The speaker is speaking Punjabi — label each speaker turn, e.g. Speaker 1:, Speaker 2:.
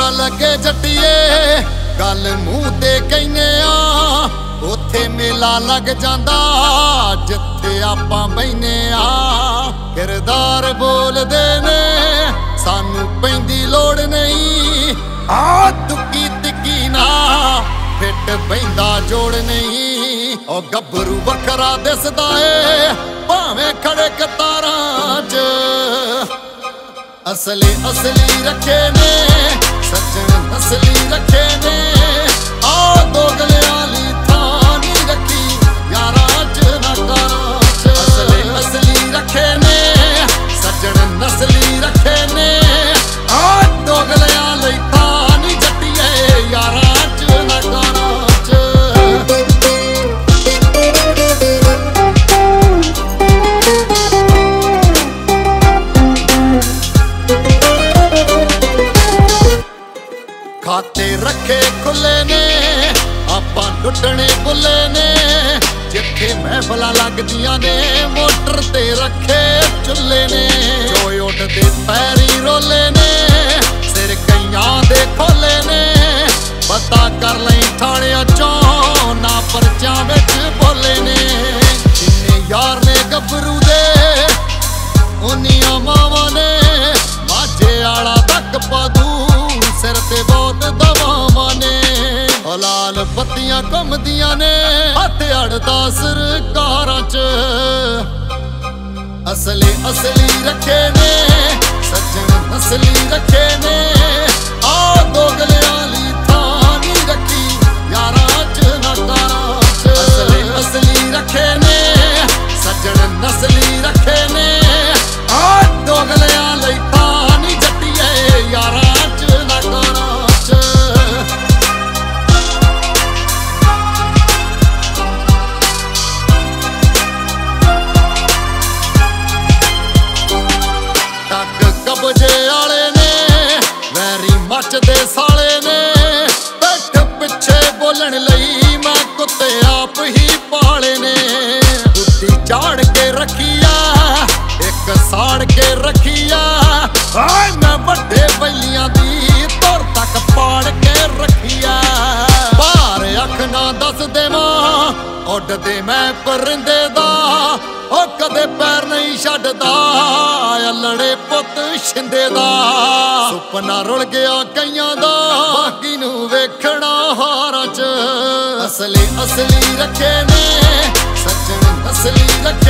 Speaker 1: ਪਤਾ ਲੱਗੇ ਜੱਟੀਏ ਗੱਲ ਮੂੰਹ ਤੇ ਕਹਿੰਨੇ ਆ ਉੱਥੇ ਮੇਲਾ ਲੱਗ ਜਾਂਦਾ ਜਿੱਥੇ ਆਪਾਂ ਬੈਨੇ ਆ ਕਿਰਦਾਰ ਬੋਲਦੇ ਨੇ ਸਾਨੂੰ ਪੈਂਦੀ ਲੋੜ ਨਹੀਂ ਆ ਤੁੱਕੀ ਤਿੱਕੀ ਨਾ ਫਿੱਟ ਬੈਂਦਾ ਜੋੜ ਨਹੀਂ ਉਹ ਗੱਭਰੂ ਵੱਖਰਾ ਦਿਸਦਾ ਏ ਭਾਵੇਂ ਖੜੇ ਕਤਾਰਾਂ 'ਚ ਅਸਲੀ ਰੱਖੇ ਨੇ ਸੱਜਣ ਨਸਲੀ ਰੱਖੇ ਨੇ ਆ ਦੋਗਲਿਆਂ ਲਈ ਥਾਂ ਨਹੀਂ ਰੱਖੀ ਯਾਰਾਂ 'ਚ ਨਾ ਕਾਰਾਂ 'ਚ ਅਸਲੀ ਰੱਖੇ ਨੇ ਸੱਜਣ ਨਸਲੀ ਰੱਖੇ ਨੇ ਆ ਦੋਗਲਿਆਂ ਲਈ ਥਾਂ ਨਹੀਂ ਜੱਟੀਏ ਯਾਰਾਂ 'ਚ ਨਾ ਕਾਰਾਂ 'ਚ ਖਾਤੇ ਰੱਖੇ ਖੁੱਲੇ ਨੇ ਆਪਾਂ ਲੁੱਟਣੇ ਬੁੱਲੇ ਨੇ ਜਿੱਥੇ ਮਹਿਫਲਾਂ ਲੱਗਦੀਆਂ ਨੇ ਮੋਟਰ ਤੇ ਰੱਖੇ ਚੁੱਲੇ ਨੇ ਜੋ ਉੱਡਦੇ ਪੈਰੀ ਰੋਲੇ ਨੇ ਸਿਰ ਕਈਆਂ ਦੇ ਖੋਲੇ ਨੇ ਪਤਾ ਕਰ ਲਈ ਥਾਣਿਆਂ ਚੋਂ ਨਾ ਪਰਚਾਂ ਵਿੱਚ ਬੋਲੇ ਨੇ ਜਿੰਨੇ ਯਾਰ ਨੇ ਗੱਭਰੂ ਦੇ ਉਨੀਆਂ ਮਾਵਾਂ ਨੇ ਮਾਝੇ ਵਾਲਾ ਤੱਕ ਪਾਦੂ ਸਿਰ ਤੇ ਬਹੁਤ ਦਵਾਵਾਂ ਨੇ ਲਾਲ ਬੱਤੀਆਂ ਘੁੰਮਦੀਆਂ ਨੇ ਹੱਥ ਅੜਦਾ ਸਰਕਾਰਾਂ 'ਚ ਅਸਲੀ ਰੱਖੇ ਨੇ ਸੱਜਣ ਨਸਲੀ ਰੱਖੇ ਨੇ ਆ ਦੋਗਲਿਆਂ ਲਈ ਥਾਂ ਨਹੀਂ ਰੱਖੀ ਯਾਰਾਂ 'ਚ ਨਾ ਕਾਰਾਂ 'ਚ ਅਸਲੀ ਰੱਖੇ ਨੇ ਸੱਜਣ ਨਸਲੀ ਰੱਖੇ ਨੇ ਆ ਦੋਗਲਿਆਂ ਲਈ ਥਾਂ ਨਹੀਂ ਜੱਟੀਏ ਯਾਰਾਂ 'ਚ ਨਾ ਕਾਰਾਂ 'ਚ ਕਬਜੇ ਵਾਲੇ ਨੇ ਵੈਰੀ ਮੱਚਦੇ ਸਾਲੇ ਨੇ ਬੈਠ ਪਿੱਛੇ ਬੋਲਣ ਲਈ ਮੈਂ ਕੁੱਤੇ ਆਪ ਹੀ ਪਾਲੇ ਨੇ ਬੁੱਧੀ ਝਾੜ ਕੇ ਰੱਖੀਆ ਇੱਕ ਸਾੜ ਕੇ ਰੱਖੀਆ ਆਏ ਮੈਂ ਵੱਡੇ ਬੈਲੀਆਂ ਦੀ ਤੁਰ ਤੱਕ ਪਾੜ ਕੇ ਰੱਖੀਆ ਬਾਹਰ ਅੱਖ ਨਾ ਦੱਸ ਦੇਵਾਂ ਉੱਡਦੇ ਮੈਂ ਪਰਿੰਦੇ ਦਾ ਉਹ ਕਦੇ ਪੈਰ ਨਹੀਂ ਛੱਡਦਾ ਅਲੜੇ ਪੁੱਤ ਛਿੰਦੇ ਦਾ ਸੁਪਨਾ ਰੁਲ ਗਿਆ ਕਈਆਂ ਦਾ ਬਾਕੀ ਨੂੰ ਵੇਖਣਾ ਹਾਰਾਂ 'ਚ ਅਸਲੀ ਰੱਖੇ ਨੇ ਸੱਜਣ ਨਸਲੀ ਰੱਖੇ